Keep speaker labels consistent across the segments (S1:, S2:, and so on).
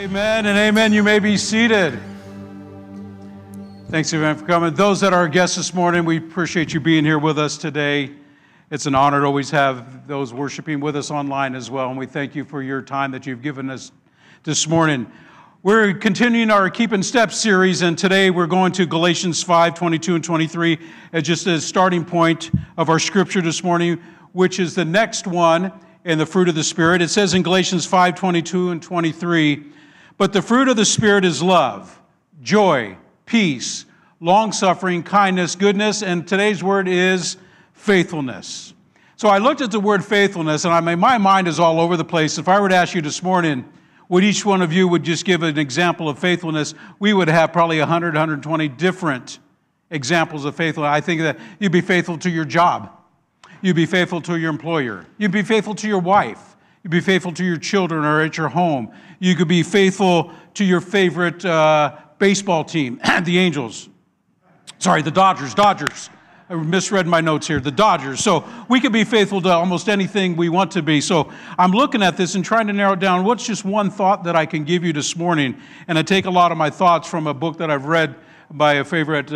S1: Amen and amen. You may be seated. Thanks everyone for coming. Those that are our guests this morning, we appreciate you being here with us today. It's an honor to always have those worshiping with us online as well, and we thank you for your time that you've given us this morning. We're continuing our Keep in Step series, and today we're going to Galatians 5:22 and 23 as just a starting point of our scripture this morning, which is the next one in the fruit of the Spirit. It says in Galatians 5:22 and 23, "But the fruit of the Spirit is love, joy, peace, long-suffering, kindness, goodness," and today's word is faithfulness. So I looked at the word faithfulness, and my mind is all over the place. If I were to ask you this morning, would each one of you would just give an example of faithfulness, we would have probably 100, 120 different examples of faithfulness. I think that you'd be faithful to your job. You'd be faithful to your employer. You'd be faithful to your wife. You'd be faithful to your children or at your home. You could be faithful to your favorite baseball team, the Angels. Sorry, the Dodgers. I misread my notes here. The Dodgers. So we could be faithful to almost anything we want to be. So I'm looking at this and trying to narrow it down. What's just one thought that I can give you this morning? And I take a lot of my thoughts from a book that I've read by a favorite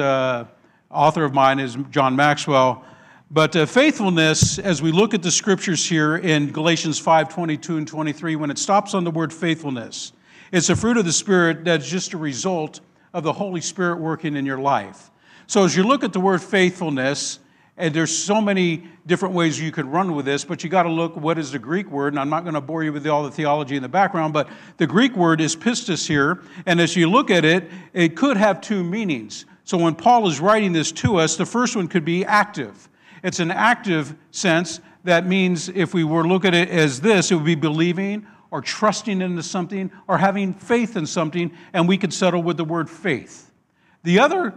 S1: author of mine, is John Maxwell. But faithfulness, as we look at the scriptures here in Galatians 5:22 and 23, when it stops on the word faithfulness, it's a fruit of the Spirit that's just a result of the Holy Spirit working in your life. So as you look at the word faithfulness, and there's so many different ways you could run with this, but you got to look what is the Greek word, and I'm not going to bore you with all the theology in the background, but the Greek word is pistis here, and as you look at it, it could have two meanings. So when Paul is writing this to us, the first one could be active. It's an active sense. That means if we were to look at it as this, it would be believing or trusting into something or having faith in something, and we could settle with the word faith. The other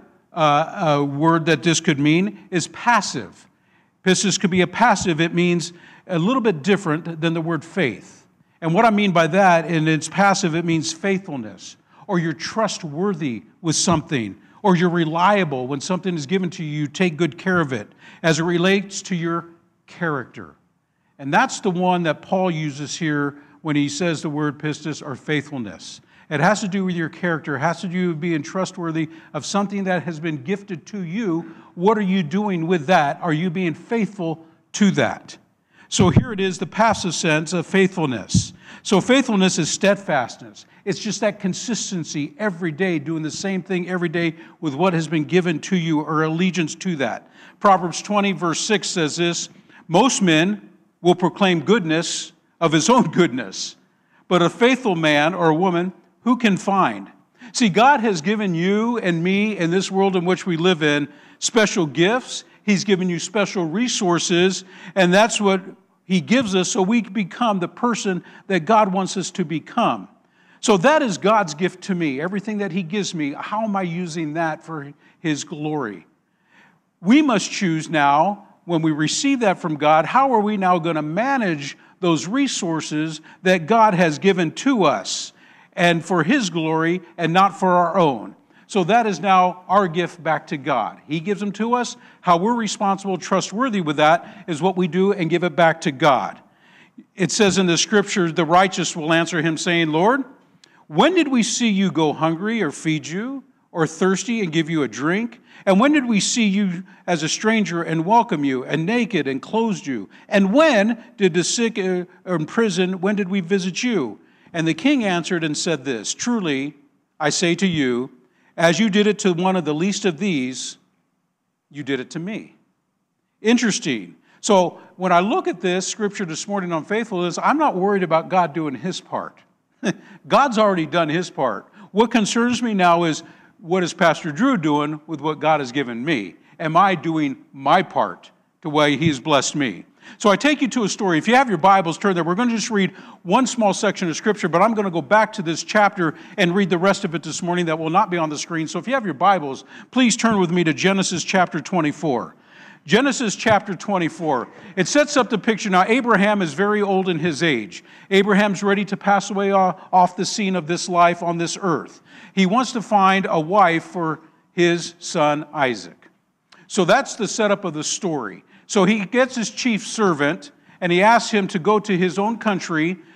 S1: word that this could mean is passive. Pistis could be a passive. It means a little bit different than the word faith. And what I mean by that, and it's passive, it means faithfulness, or you're trustworthy with something, or you're reliable. When something is given to you, you take good care of it as it relates to your character. And that's the one that Paul uses here when he says the word pistis or faithfulness. It has to do with your character. It has to do with being trustworthy of something that has been gifted to you. What are you doing with that? Are you being faithful to that? So here it is, the passive sense of faithfulness. So faithfulness is steadfastness. It's just that consistency every day, doing the same thing every day with what has been given to you or allegiance to that. Proverbs 20, verse 6 says this, "Most men will proclaim goodness of his own goodness, but a faithful man or woman who can find?" See, God has given you and me in this world in which we live in special gifts. He's given you special resources, and that's what He gives us so we can become the person that God wants us to become. So that is God's gift to me. Everything that He gives me, how am I using that for His glory? We must choose now, when we receive that from God, how are we now going to manage those resources that God has given to us, and for His glory and not for our own. So that is now our gift back to God. He gives them to us. How we're responsible, trustworthy with that is what we do and give it back to God. It says in the scripture, the righteous will answer Him saying, "Lord, when did we see you go hungry or feed you, or thirsty and give you a drink? And when did we see you as a stranger and welcome you, and naked and clothed you? And when did the sick or in prison, when did we visit you?" And the king answered and said this, "Truly, I say to you, as you did it to one of the least of these, you did it to me." Interesting. So when I look at this scripture this morning on faithfulness, I'm not worried about God doing His part. God's already done His part. What concerns me now is, what is Pastor Drew doing with what God has given me? Am I doing my part the way He's blessed me? So I take you to a story. If you have your Bibles, turn there. We're going to just read one small section of Scripture, but I'm going to go back to this chapter and read the rest of it this morning that will not be on the screen. So if you have your Bibles, please turn with me to Genesis chapter 24. Genesis chapter 24. It sets up the picture. Now, Abraham is very old in his age. Abraham's ready to pass away off the scene of this life on this earth. He wants to find a wife for his son Isaac. So that's the setup of the story. So he gets his chief servant, and he asks him to go to his own country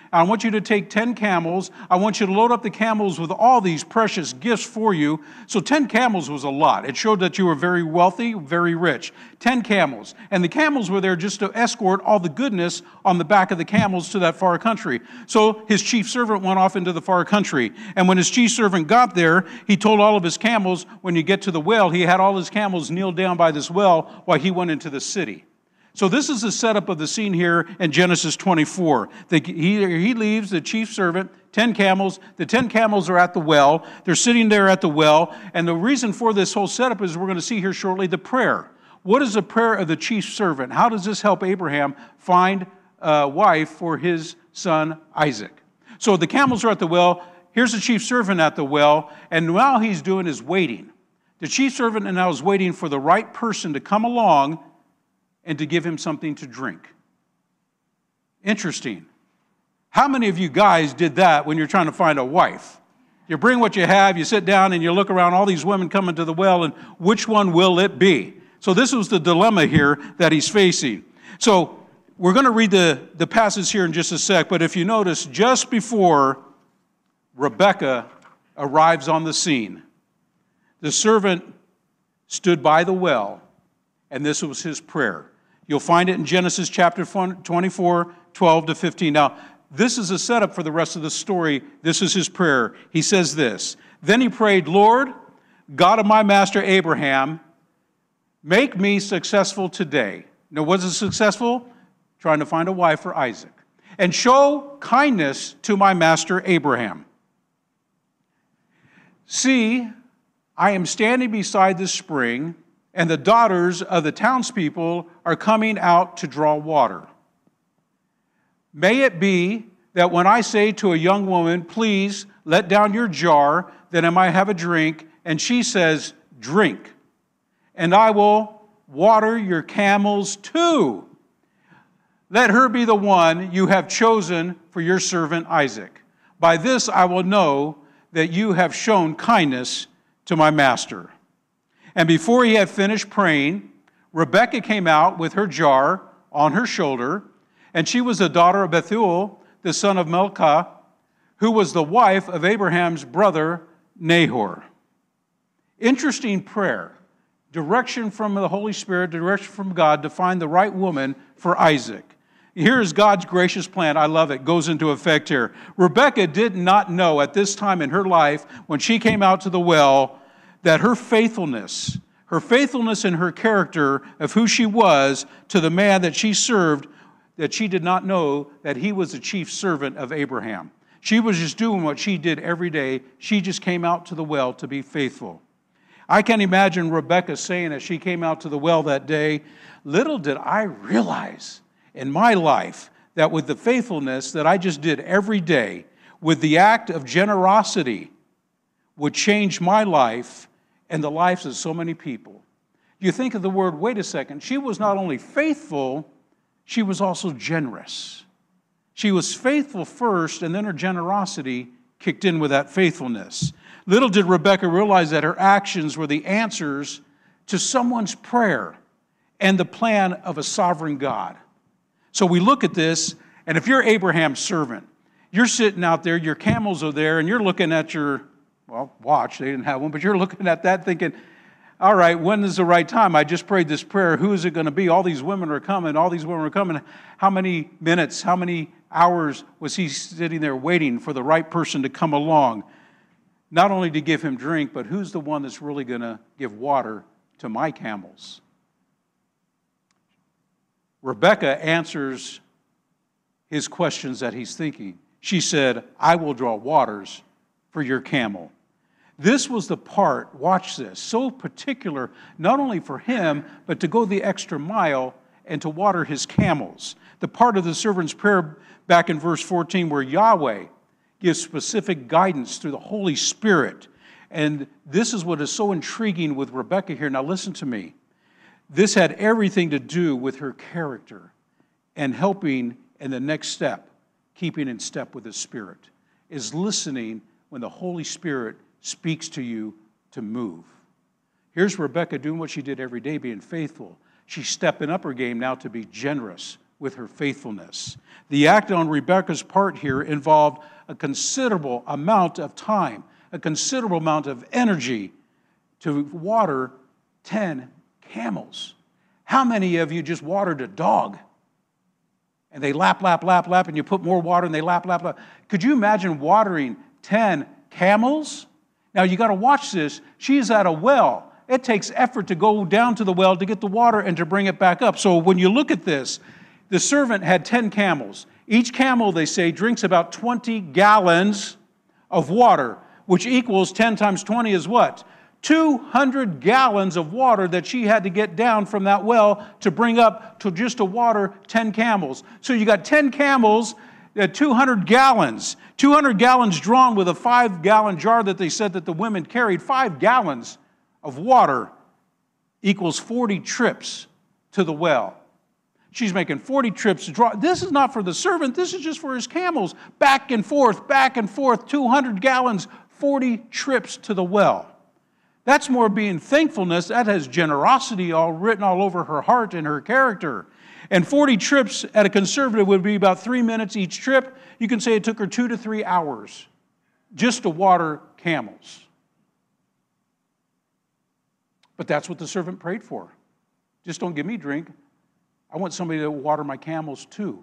S1: I want you to take 10 camels. I want you to load up the camels with all these precious gifts for you. So 10 camels was a lot. It showed that you were very wealthy, very rich. 10 camels. And the camels were there just to escort all the goodness on the back of the camels to that far country. So his chief servant went off into the far country. And when his chief servant got there, he told all of his camels, when you get to the well, he had all his camels kneel down by this well while he went into the city. So this is the setup of the scene here in Genesis 24. He leaves the chief servant, 10 camels. The 10 camels are at the well. They're sitting there at the well. And the reason for this whole setup is we're going to see here shortly the prayer. What is the prayer of the chief servant? How does this help Abraham find a wife for his son Isaac? So the camels are at the well. Here's the chief servant at the well. And now he's doing is waiting. The chief servant now is waiting for the right person to come along and to give him something to drink. Interesting. How many of you guys did that when you're trying to find a wife? You bring what you have, you sit down, and you look around all these women coming to the well, and which one will it be? So this was the dilemma here that he's facing. So we're going to read the passage here in just a sec, but if you notice, just before Rebekah arrives on the scene, the servant stood by the well, and this was his prayer. You'll find it in Genesis chapter 24, 12 to 15. Now, this is a setup for the rest of the story. This is his prayer. He says this, "Then he prayed, Lord, God of my master Abraham, make me successful today." Now, was it successful? Trying to find a wife for Isaac. "And show kindness to my master Abraham. See, I am standing beside this spring, and the daughters of the townspeople are coming out to draw water. May it be that when I say to a young woman, 'Please let down your jar that I might have a drink,' and she says, 'Drink,' and I will water your camels too. Let her be the one you have chosen for your servant Isaac. By this I will know that you have shown kindness to my master." And before he had finished praying, Rebekah came out with her jar on her shoulder, and she was the daughter of Bethuel, the son of Milcah, who was the wife of Abraham's brother Nahor. Interesting prayer. Direction from the Holy Spirit, direction from God to find the right woman for Isaac. Here is God's gracious plan. I love it. Goes into effect here. Rebekah did not know at this time in her life, when she came out to the well, that her faithfulness in her character of who she was to the man that she served, that she did not know that he was the chief servant of Abraham. She was just doing what she did every day. She just came out to the well to be faithful. I can imagine Rebekah saying as she came out to the well that day, "Little did I realize in my life that with the faithfulness that I just did every day, with the act of generosity, would change my life and the lives of so many people." You think of the word, wait a second, she was not only faithful, she was also generous. She was faithful first, and then her generosity kicked in with that faithfulness. Little did Rebekah realize that her actions were the answers to someone's prayer and the plan of a sovereign God. So we look at this, and if you're Abraham's servant, you're sitting out there, your camels are there, and you're looking at your watch. They didn't have one, but you're looking at that thinking, all right, when is the right time? I just prayed this prayer. Who is it going to be? All these women are coming. All these women are coming. How many minutes, how many hours was he sitting there waiting for the right person to come along? Not only to give him drink, but who's the one that's really going to give water to my camels? Rebekah answers his questions that he's thinking. She said, "I will draw waters for your camel." This was the part, watch this, so particular, not only for him, but to go the extra mile and to water his camels. The part of the servant's prayer back in verse 14 where Yahweh gives specific guidance through the Holy Spirit. And this is what is so intriguing with Rebekah here. Now listen to me. This had everything to do with her character and helping in the next step, keeping in step with the Spirit, is listening when the Holy Spirit speaks to you to move. Here's Rebekah doing what she did every day, being faithful. She's stepping up her game now to be generous with her faithfulness. The act on Rebekah's part here involved a considerable amount of time, a considerable amount of energy to water 10 camels. How many of you just watered a dog? And they lap, lap, lap, lap, and you put more water and they lap, lap, lap. Could you imagine watering 10 camels? Now you got to watch this. She's at a well. It takes effort to go down to the well to get the water and to bring it back up. So when you look at this, the servant had 10 camels. Each camel, they say, drinks about 20 gallons of water, which equals 10 times 20 is what? 200 gallons of water that she had to get down from that well to bring up to just to water 10 camels. So you got 10 camels at 200 gallons. 200 gallons drawn with a 5-gallon jar that they said that the women carried. 5 gallons of water equals 40 trips to the well. She's making 40 trips to draw. This is not for the servant. This is just for his camels. Back and forth, 200 gallons, 40 trips to the well. That's more being thankfulness. That has generosity all written all over her heart and her character. And 40 trips at a conservative would be about 3 minutes each trip. You can say it took her 2 to 3 hours just to water camels. But that's what the servant prayed for. Just don't give me drink. I want somebody to water my camels too.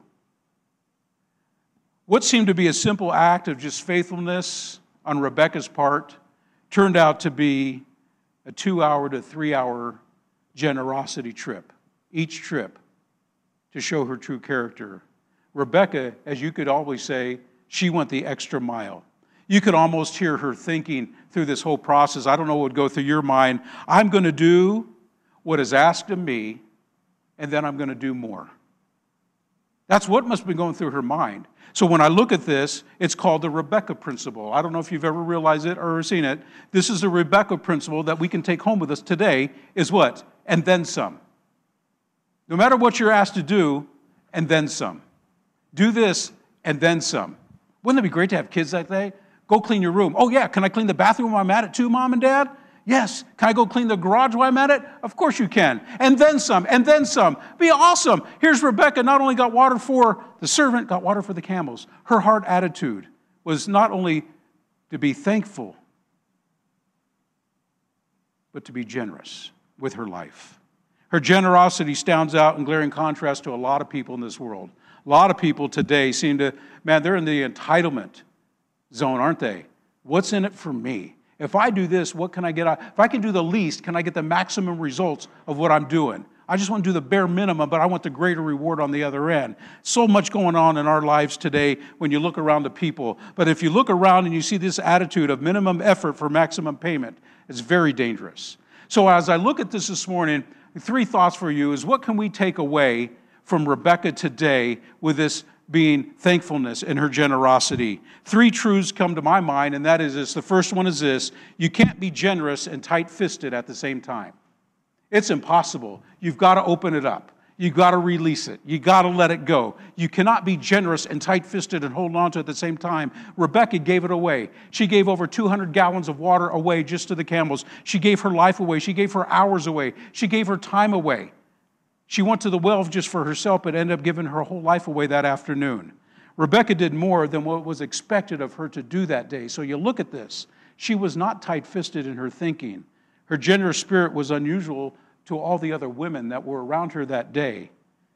S1: What seemed to be a simple act of just faithfulness on Rebekah's part turned out to be a 2-hour to 3-hour generosity trip, each trip, to show her true character. Rebekah, as you could always say, she went the extra mile. You could almost hear her thinking through this whole process. I don't know what would go through your mind. I'm going to do what is asked of me, and then I'm going to do more. That's what must be going through her mind. So when I look at this, it's called the Rebekah principle. I don't know if you've ever realized it or seen it. This is the Rebekah principle that we can take home with us today is what? And then some. No matter what you're asked to do, and then some. Do this, and then some. Wouldn't it be great to have kids like that? Go clean your room. Oh yeah, can I clean the bathroom while I'm at it too, Mom and Dad? Yes. Can I go clean the garage while I'm at it? Of course you can. And then some, and then some. Be awesome. Here's Rebekah, not only got water for the servant, got water for the camels. Her heart attitude was not only to be thankful, but to be generous with her life. Her generosity stands out in glaring contrast to a lot of people in this world. A lot of people today seem to, man, they're in the entitlement zone, aren't they? What's in it for me? If I do this, what can I get out? If I can do the least, can I get the maximum results of what I'm doing? I just want to do the bare minimum, but I want the greater reward on the other end. So much going on in our lives today when you look around the people. But if you look around and you see this attitude of minimum effort for maximum payment, it's very dangerous. So as I look at this morning, 3 thoughts for you is what can we take away from Rebekah today with this being thankfulness and her generosity. 3 truths come to my mind, and that is this. The first one is this: you can't be generous and tight-fisted at the same time. It's impossible. You've got to open it up. You've got to release it. You've got to let it go. You cannot be generous and tight-fisted and hold on to it at the same time. Rebekah gave it away. She gave over 200 gallons of water away just to the camels. She gave her life away. She gave her hours away. She gave her time away. She went to the well just for herself, but ended up giving her whole life away that afternoon. Rebekah did more than what was expected of her to do that day. So you look at this. She was not tight-fisted in her thinking. Her generous spirit was unusual to all the other women that were around her that day.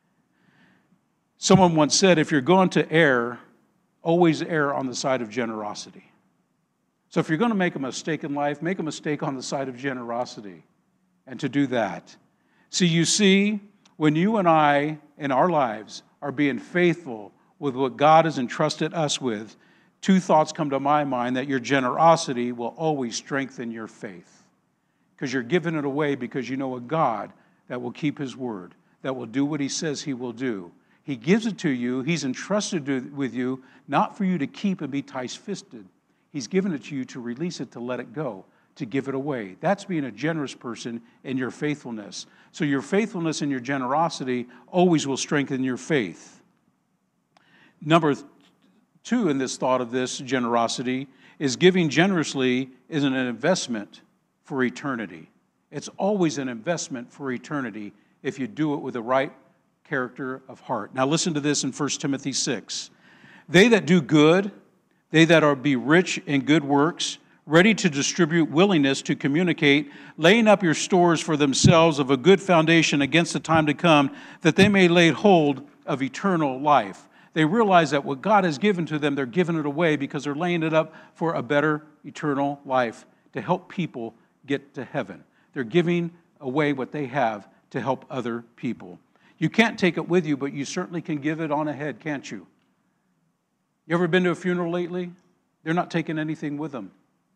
S1: Someone once said, if you're going to err, always err on the side of generosity. So if you're going to make a mistake in life, make a mistake on the side of generosity. And to do that. You see, when you and I in our lives are being faithful with what God has entrusted us with, 2 thoughts come to my mind: that your generosity will always strengthen your faith. Because you're giving it away because you know a God that will keep his word, that will do what he says he will do. He gives it to you. He's entrusted it with you, not for you to keep and be tight-fisted. He's given it to you to release it, to let it go, to give it away. That's being a generous person in your faithfulness. So your faithfulness and your generosity always will strengthen your faith. Number 2 in this thought of this generosity is giving generously is an investment for eternity. It's always an investment for eternity if you do it with the right character of heart. Now listen to this in 1 Timothy 6. They that do good, they that be rich in good works, ready to distribute, willingness to communicate, laying up your stores for themselves of a good foundation against the time to come, that they may lay hold of eternal life. They realize that what God has given to them, they're giving it away because they're laying it up for a better eternal life to help people get to heaven. They're giving away what they have to help other people. You can't take it with you, but you certainly can give it on ahead, can't you? You ever been to a funeral lately? They're not taking anything with them.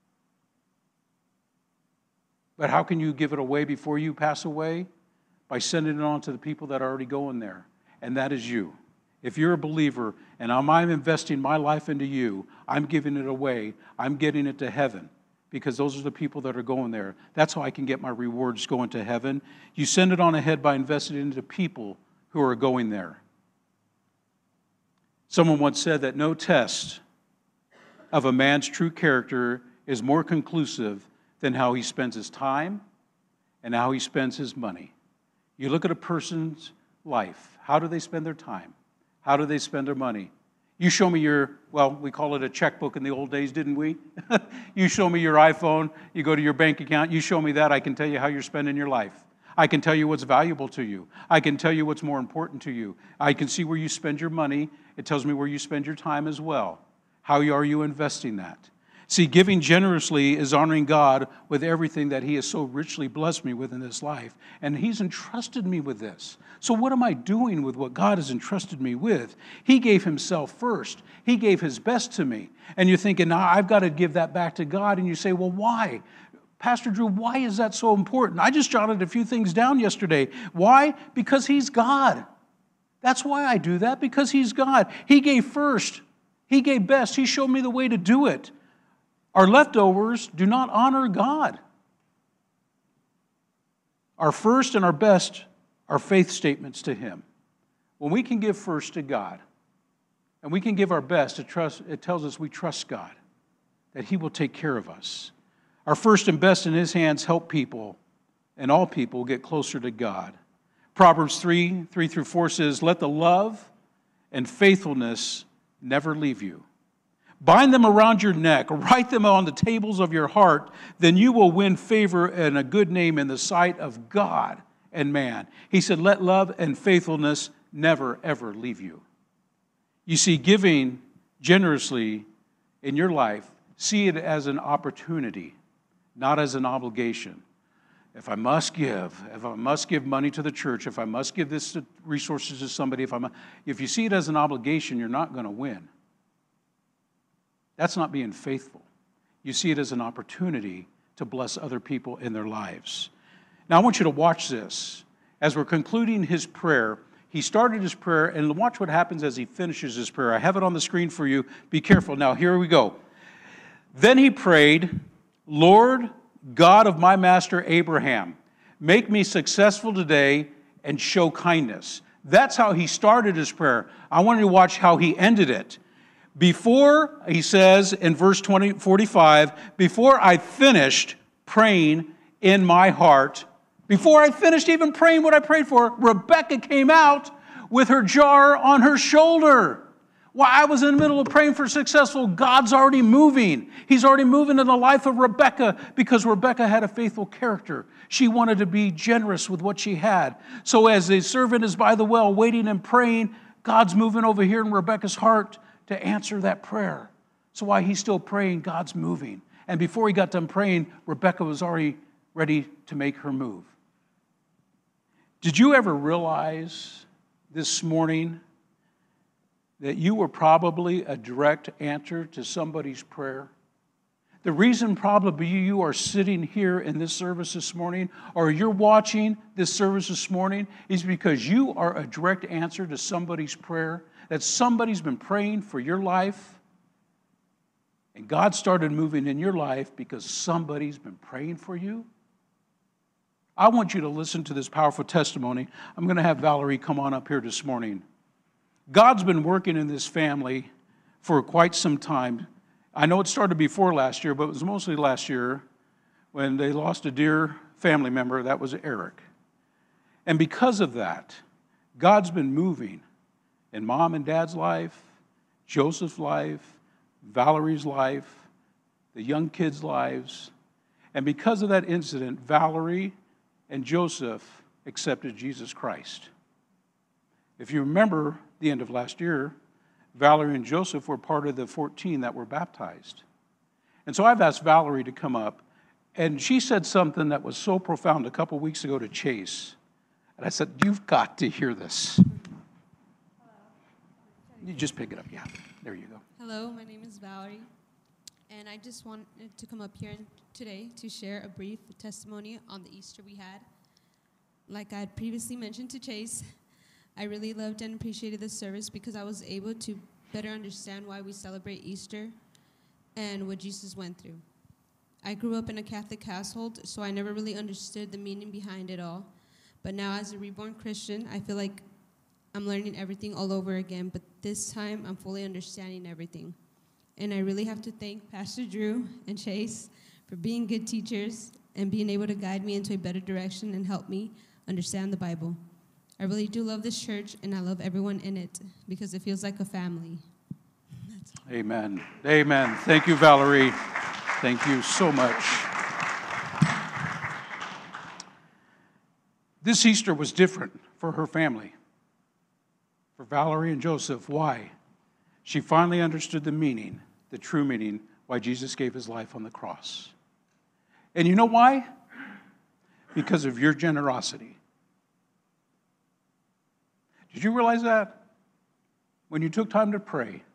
S1: But how can you give it away before you pass away? By sending it on to the people that are already going there. And that is you. If you're a believer and I'm investing my life into you, I'm giving it away. I'm getting it to heaven because those are the people that are going there. That's how I can get my rewards going to heaven. You send it on ahead by investing into people who are going there. Someone once said that no test of a man's true character is more conclusive than how he spends his time and how he spends his money. You look at a person's life. How do they spend their time? How do they spend their money? You show me we call it a checkbook in the old days, didn't we? You show me your iPhone, you go to your bank account, you show me that, I can tell you how you're spending your life. I can tell you what's valuable to you. I can tell you what's more important to you. I can see where you spend your money. It tells me where you spend your time as well. How are you investing that? See, giving generously is honoring God with everything that He has so richly blessed me with in this life. And He's entrusted me with this. So what am I doing with what God has entrusted me with? He gave Himself first. He gave His best to me. And you're thinking, now I've got to give that back to God. And you say, well, why? Pastor Drew, why is that so important? I just jotted a few things down yesterday. Why? Because He's God. That's why I do that, because He's God. He gave first. He gave best. He showed me the way to do it. Our leftovers do not honor God. Our first and our best are faith statements to Him. When we can give first to God, and we can give our best, it tells us we trust God, that He will take care of us. Our first and best in His hands help people, and all people get closer to God. Proverbs 3:3-4 says, let the love and faithfulness never leave you. Bind them around your neck, write them on the tables of your heart, then you will win favor and a good name in the sight of God and man. He said, let love and faithfulness never, ever leave you. You see, giving generously in your life, see it as an opportunity, not as an obligation. If I must give money to the church, if I must give this resources to somebody, if you see it as an obligation, you're not going to win. That's not being faithful. You see it as an opportunity to bless other people in their lives. Now, I want you to watch this. As we're concluding his prayer, he started his prayer, and watch what happens as he finishes his prayer. I have it on the screen for you. Be careful. Now, here we go. Then he prayed, Lord, God of my master Abraham, make me successful today and show kindness. That's how he started his prayer. I want you to watch how he ended it. Before, he says in verse 45, before I finished praying in my heart, before I finished even praying what I prayed for, Rebecca came out with her jar on her shoulder. While I was in the middle of praying for successful, God's already moving. He's already moving in the life of Rebecca because Rebecca had a faithful character. She wanted to be generous with what she had. So as the servant is by the well waiting and praying, God's moving over here in Rebecca's heart to answer that prayer. So while he's still praying, God's moving. And before he got done praying, Rebecca was already ready to make her move. Did you ever realize this morning that you were probably a direct answer to somebody's prayer? The reason probably you are sitting here in this service this morning, or you're watching this service this morning, is because you are a direct answer to somebody's prayer, that somebody's been praying for your life, and God started moving in your life because somebody's been praying for you. I want you to listen to this powerful testimony. I'm going to have Valerie come on up here this morning. God's been working in this family for quite some time. I know it started before last year, but it was mostly last year when they lost a dear family member. That was Eric. And because of that, God's been moving in Mom and Dad's life, Joseph's life, Valerie's life, the young kids' lives. And because of that incident, Valerie and Joseph accepted Jesus Christ. If you remember the end of last year, Valerie and Joseph were part of the 14 that were baptized. And so I've asked Valerie to come up, and she said something that was so profound a couple weeks ago to Chase. And I said, you've got to hear this. You just pick it up. Yeah, there you go.
S2: Hello, my name is Valerie, and I just wanted to come up here today to share a brief testimony on the Easter we had. Like I had previously mentioned to Chase, I really loved and appreciated this service because I was able to better understand why we celebrate Easter and what Jesus went through. I grew up in a Catholic household, so I never really understood the meaning behind it all. But now as a reborn Christian, I feel like I'm learning everything all over again, but this time I'm fully understanding everything. And I really have to thank Pastor Drew and Chase for being good teachers and being able to guide me into a better direction and help me understand the Bible. I really do love this church, and I love everyone in it because it feels like a family.
S1: Amen. Amen. Thank you, Valerie. Thank you so much. This Easter was different for her family, for Valerie and Joseph. Why? She finally understood the meaning, the true meaning, why Jesus gave his life on the cross. And you know why? Because of your generosity. Did you realize that? When you took time to pray,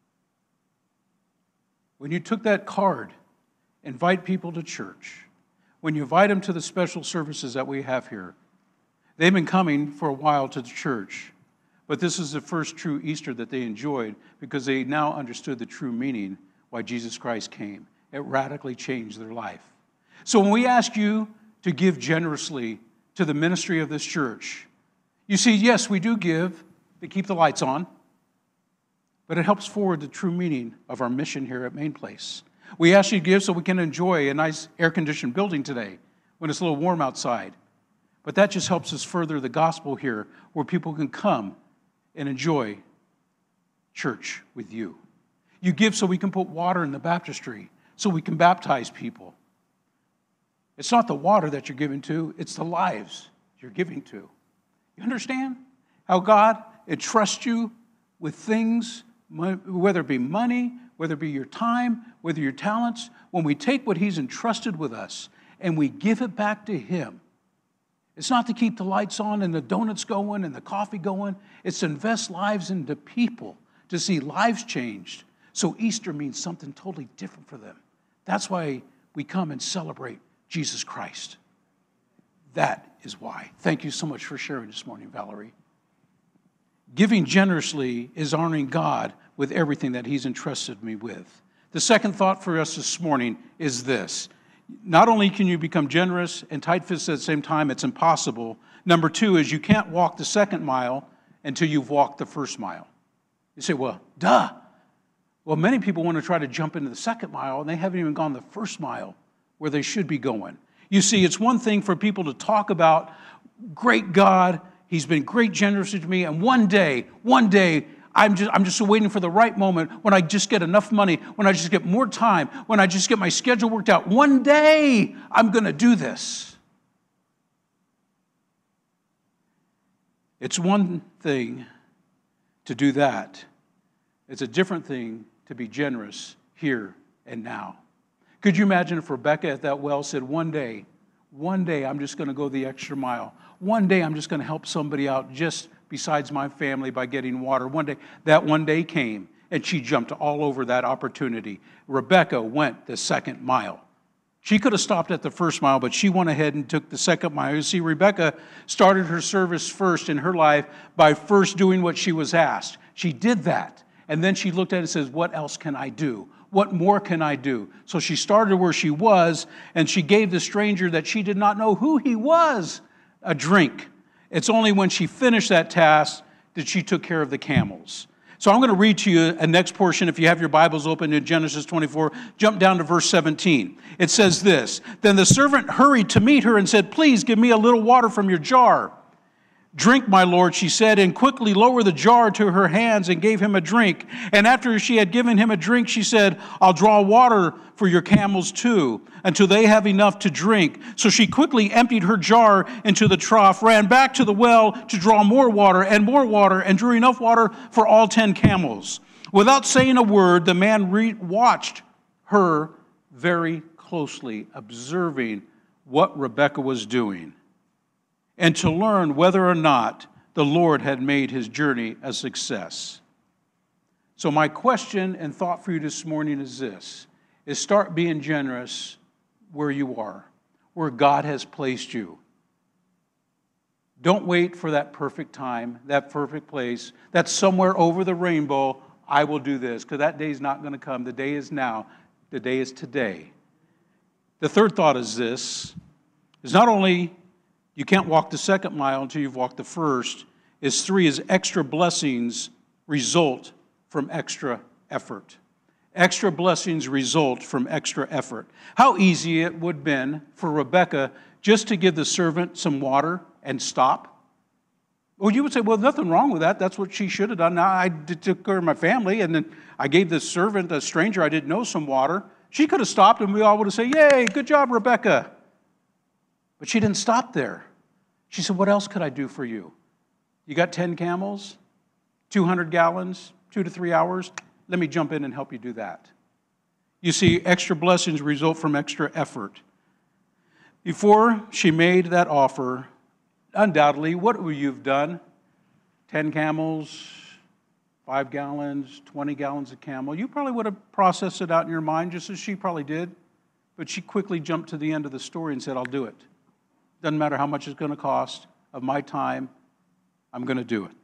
S1: when you took that card, invite people to church, when you invite them to the special services that we have here, they've been coming for a while to the church, but this is the first true Easter that they enjoyed because they now understood the true meaning why Jesus Christ came. It radically changed their life. So when we ask you to give generously to the ministry of this church, you see, yes, we do give to keep the lights on, but it helps forward the true meaning of our mission here at Main Place. We ask you to give so we can enjoy a nice air-conditioned building today when it's a little warm outside. But that just helps us further the gospel here where people can come and enjoy church with you. You give so we can put water in the baptistry, so we can baptize people. It's not the water that you're giving to, it's the lives you're giving to. You understand how God entrusts you with things, whether it be money, whether it be your time, whether your talents. When we take what he's entrusted with us and we give it back to him, it's not to keep the lights on and the donuts going and the coffee going. It's to invest lives into people, to see lives changed. So Easter means something totally different for them. That's why we come and celebrate Jesus Christ. That is why. Thank you so much for sharing this morning, Valerie. Giving generously is honoring God with everything that he's entrusted me with. The second thought for us this morning is this. Not only can you become generous and tight-fisted at the same time, it's impossible. Number two is you can't walk the second mile until you've walked the first mile. You say, well, duh. Well, many people want to try to jump into the second mile, and they haven't even gone the first mile where they should be going. You see, it's one thing for people to talk about, great God, he's been great generous to me, and one day, I'm just waiting for the right moment when I just get enough money, when I just get more time, when I just get my schedule worked out. One day, I'm going to do this. It's one thing to do that. It's a different thing to be generous here and now. Could you imagine if Rebecca at that well said, one day, I'm just going to go the extra mile. One day, I'm just going to help somebody out just besides my family by getting water. One day, that one day came, and she jumped all over that opportunity. Rebecca went the second mile. She could have stopped at the first mile, but she went ahead and took the second mile. You see, Rebecca started her service first in her life by first doing what she was asked. She did that, and then she looked at it and says, what else can I do? What more can I do? So she started where she was, and she gave the stranger that she did not know who he was a drink. It's only when she finished that task that she took care of the camels. So I'm going to read to you a next portion. If you have your Bibles open in Genesis 24, jump down to verse 17. It says this, then the servant hurried to meet her and said, please give me a little water from your jar. "Drink, my lord," she said, and quickly lowered the jar to her hands and gave him a drink. And after she had given him a drink, she said, "I'll draw water for your camels too, until they have enough to drink." So she quickly emptied her jar into the trough, ran back to the well to draw more water, and drew enough water for all 10 camels. Without saying a word, the man watched her very closely, observing what Rebekah was doing, and to learn whether or not the Lord had made his journey a success. So my question and thought for you this morning is this, is start being generous where you are, where God has placed you. Don't wait for that perfect time, that perfect place, that's somewhere over the rainbow. I will do this, because that day is not going to come. The day is now. The day is today. The third thought is this, is not only you can't walk the second mile until you've walked the first, is extra blessings result from extra effort. Extra blessings result from extra effort. How easy it would have been for Rebekah just to give the servant some water and stop. Well, you would say, well, nothing wrong with that. That's what she should have done. Now, I took care of my family, and then I gave this servant, a stranger I didn't know, some water. She could have stopped, and we all would have said, "Yay, good job, Rebekah." But she didn't stop there. She said, "What else could I do for you? You got 10 camels, 200 gallons, 2 to 3 hours? Let me jump in and help you do that." You see, extra blessings result from extra effort. Before she made that offer, undoubtedly, what would you have done? 10 camels, 5 gallons, 20 gallons of camel. You probably would have processed it out in your mind just as she probably did. But she quickly jumped to the end of the story and said, "I'll do it. Doesn't matter how much it's going to cost of my time, I'm going to do it."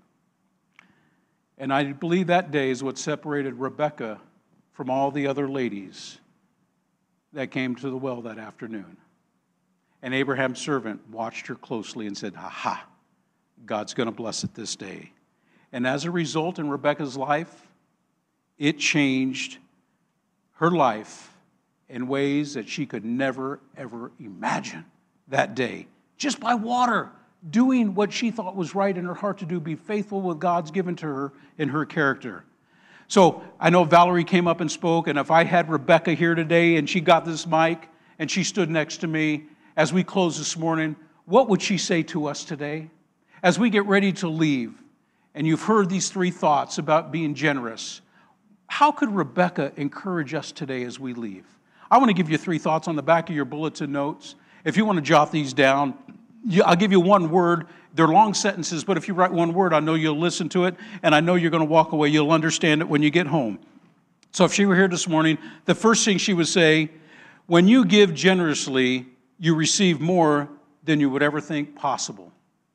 S1: And I believe that day is what separated Rebekah from all the other ladies that came to the well that afternoon. And Abraham's servant watched her closely and said, "Aha, God's going to bless it this day." And as a result, in Rebekah's life, it changed her life in ways that she could never, ever imagine that day. Just by water, doing what she thought was right in her heart to do, be faithful with God's given to her in her character. So I know Valerie came up and spoke, and if I had Rebekah here today and she got this mic and she stood next to me as we close this morning, what would she say to us today? As we get ready to leave, and you've heard these 3 thoughts about being generous, how could Rebekah encourage us today as we leave? I want to give you 3 thoughts on the back of your bulletin notes. If you want to jot these down, I'll give you one word. They're long sentences, but if you write one word, I know you'll listen to it, and I know you're going to walk away. You'll understand it when you get home. So if she were here this morning, the first thing she would say, when you give generously, you receive more than you would ever think possible.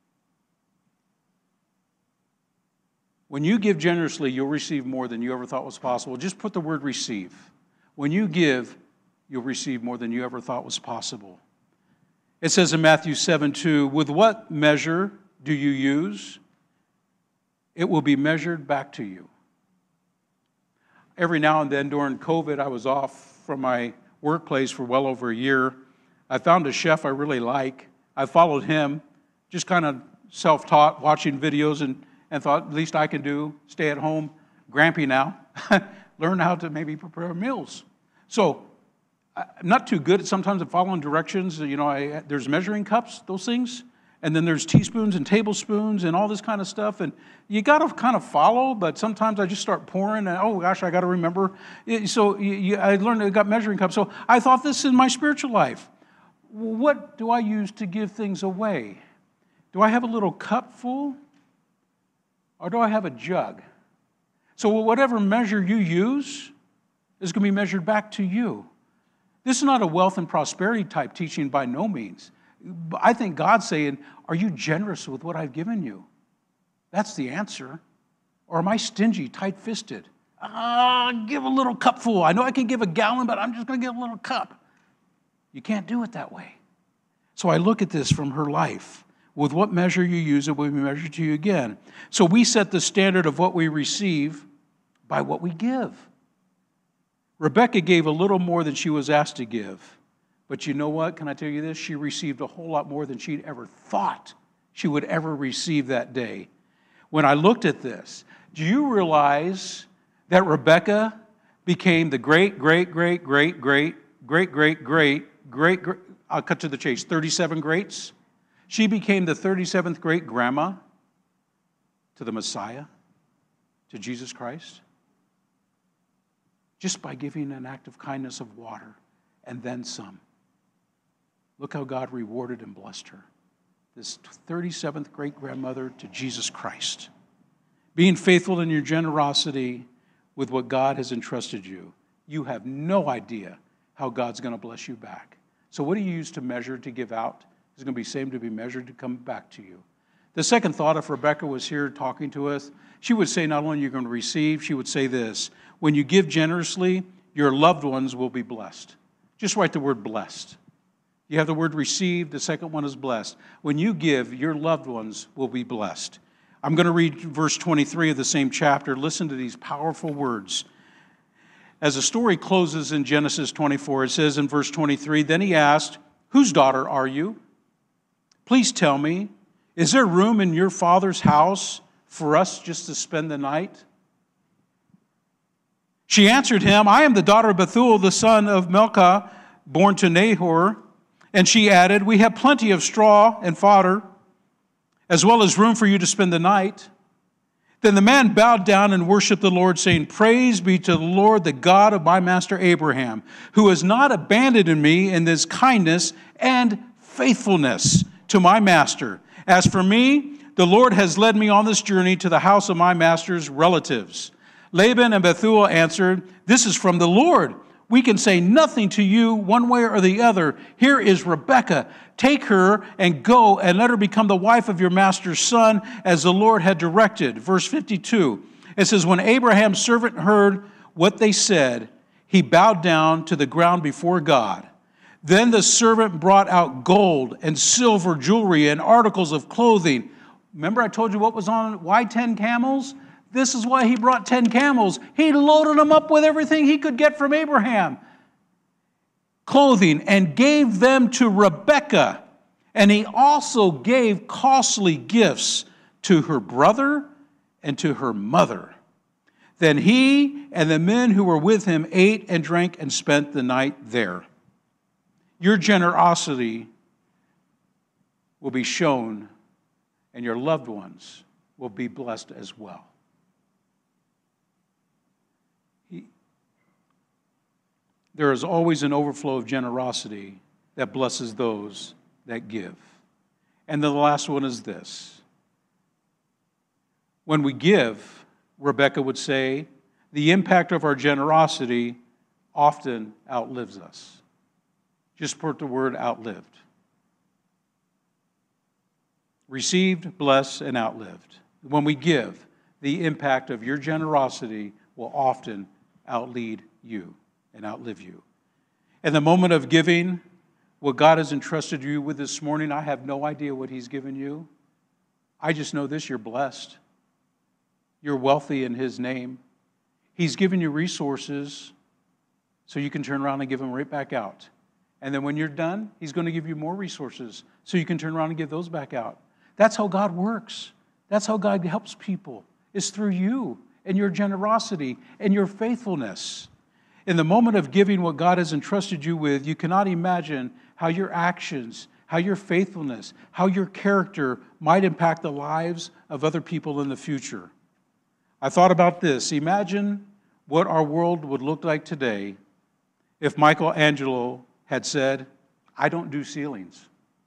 S1: When you give generously, you'll receive more than you ever thought was possible. Just put the word receive. When you give, you'll receive more than you ever thought was possible. It says in Matthew 7:2, with what measure do you use? It will be measured back to you. Every now and then during COVID, I was off from my workplace for well over a year. I found a chef I really like. I followed him, just kind of self-taught, watching videos, and thought, at least I can do, stay at home, grampy now, learn how to maybe prepare meals. So I'm not too good at sometimes at following directions. You know, there's measuring cups, those things, and then there's teaspoons and tablespoons and all this kind of stuff. And you got to kind of follow, but sometimes I just start pouring, and oh gosh, I got to remember. So I learned I got measuring cups. So I thought this in my spiritual life. What do I use to give things away? Do I have a little cup full? Or do I have a jug? So whatever measure you use is going to be measured back to you. This is not a wealth and prosperity type teaching by no means. I think God's saying, are you generous with what I've given you? That's the answer. Or am I stingy, tight-fisted? Give a little cup full. I know I can give a gallon, but I'm just going to give a little cup. You can't do it that way. So I look at this from her life. With what measure you use, it will be measured to you again. So we set the standard of what we receive by what we give. Rebekah gave a little more than she was asked to give. But you know what? Can I tell you this? She received a whole lot more than she'd ever thought she would ever receive that day. When I looked at this, do you realize that Rebecca became the great, I'll cut to the chase, 37 greats? She became the 37th great grandma to the Messiah, to Jesus Christ, just by giving an act of kindness of water and then some. Look how God rewarded and blessed her. This 37th great grandmother to Jesus Christ. Being faithful in your generosity with what God has entrusted you, you have no idea how God's going to bless you back. So what do you use to measure, to give out? It's going to be same to be measured to come back to you. The second thought, if Rebecca was here talking to us, she would say not only you're going to receive, she would say this: when you give generously, your loved ones will be blessed. Just write the word blessed. You have the word received, the second one is blessed. When you give, your loved ones will be blessed. I'm going to read verse 23 of the same chapter. Listen to these powerful words. As the story closes in Genesis 24, it says in verse 23, then he asked, whose daughter are you? Please tell me, is there room in your father's house for us just to spend the night? She answered him, I am the daughter of Bethuel, the son of Milcah, born to Nahor. And she added, we have plenty of straw and fodder, as well as room for you to spend the night. Then the man bowed down and worshiped the Lord, saying, praise be to the Lord, the God of my master Abraham, who has not abandoned me in this kindness and faithfulness to my master. As for me, the Lord has led me on this journey to the house of my master's relatives. Laban and Bethuel answered, this is from the Lord. We can say nothing to you one way or the other. Here is Rebekah. Take her and go and let her become the wife of your master's son, as the Lord had directed. Verse 52, it says, when Abraham's servant heard what they said, he bowed down to the ground before God. Then the servant brought out gold and silver jewelry and articles of clothing. Remember I told you what was on, why 10 camels? This is why he brought 10 camels. He loaded them up with everything he could get from Abraham. Clothing, and gave them to Rebekah. And he also gave costly gifts to her brother and to her mother. Then he and the men who were with him ate and drank and spent the night there. Your generosity will be shown, and your loved ones will be blessed as well. There is always an overflow of generosity that blesses those that give. And the last one is this. When we give, Rebecca would say, the impact of our generosity often outlives us. Just put the word outlived. Received, blessed, and outlived. When we give, the impact of your generosity will often outlead you and outlive you. In the moment of giving, what God has entrusted you with this morning, I have no idea what He's given you. I just know this: you're blessed. You're wealthy in His name. He's given you resources so you can turn around and give them right back out. And then when you're done, He's going to give you more resources so you can turn around and give those back out. That's how God works. That's how God helps people. It's through you and your generosity and your faithfulness. In the moment of giving what God has entrusted you with, you cannot imagine how your actions, how your faithfulness, how your character might impact the lives of other people in the future. I thought about this. Imagine what our world would look like today if Michelangelo had said, I don't do ceilings.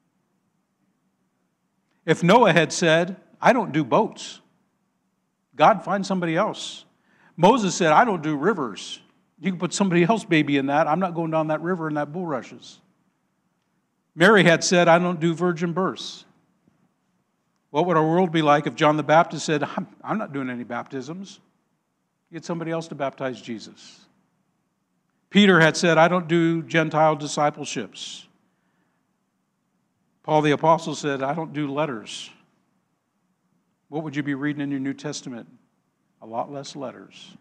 S1: If Noah had said, I don't do boats. God, find somebody else. Moses said, I don't do rivers. You can put somebody else maybe in that. I'm not going down that river in that bulrushes. Mary had said, I don't do virgin births. What would our world be like if John the Baptist said, I'm not doing any baptisms? Get somebody else to baptize Jesus. Peter had said, I don't do Gentile discipleships. Paul the Apostle said, I don't do letters. What would you be reading in your New Testament? A lot less letters.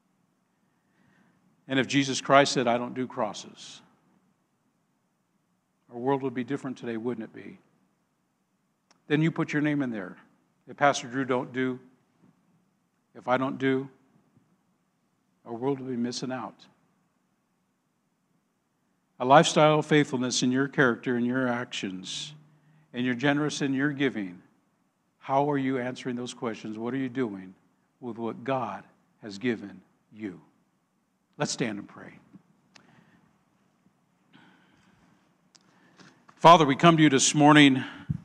S1: And if Jesus Christ said, I don't do crosses, our world would be different today, wouldn't it be? then you put your name in there. If Pastor Drew don't do, if I don't do, our world will be missing out. A lifestyle of faithfulness in your character and your actions, and you're generous in your giving. How are you answering those questions? What are you doing with what God has given you? Let's stand and pray. Father, we come to you this morning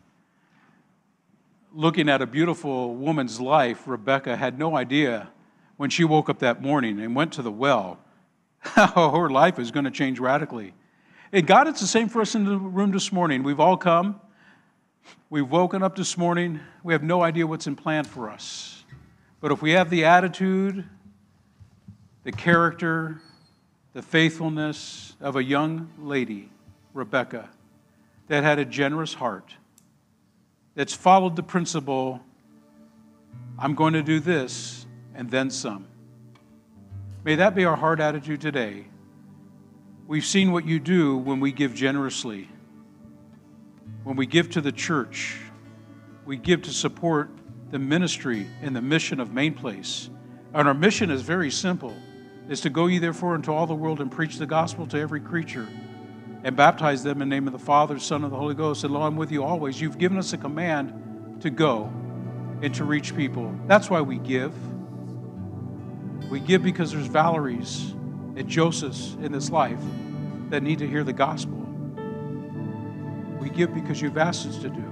S1: looking at a beautiful woman's life. Rebecca had no idea when she woke up that morning and went to the well how her life is going to change radically. And God, it's the same for us in the room this morning. We've all come. We've woken up this morning. We have no idea what's in plan for us. But if we have the attitude, the character, the faithfulness of a young lady, Rebecca, that had a generous heart, that's followed the principle, I'm going to do this and then some. May that be our heart attitude today. We've seen what you do when we give generously. When we give to the church, we give to support the ministry and the mission of Main Place. And our mission is very simple. It's to go ye therefore into all the world and preach the gospel to every creature and baptize them in the name of the Father, Son, and the Holy Ghost. And lo, I'm with you always. You've given us a command to go and to reach people. That's why we give. We give because there's Valerie's and Joseph's in this life that need to hear the gospel. We give because you've asked us to do.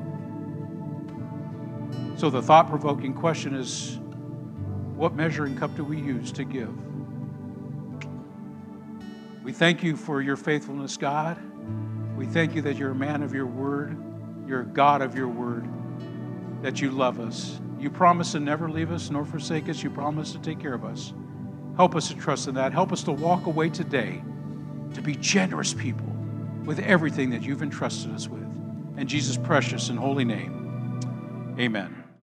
S1: So the thought-provoking question is, what measuring cup do we use to give? We thank you for your faithfulness, God. We thank you that you're a man of your word. You're a God of your word, that you love us. You promise to never leave us nor forsake us. You promise to take care of us. Help us to trust in that. Help us to walk away today to be generous people with everything that you've entrusted us with. In Jesus' precious and holy name, amen.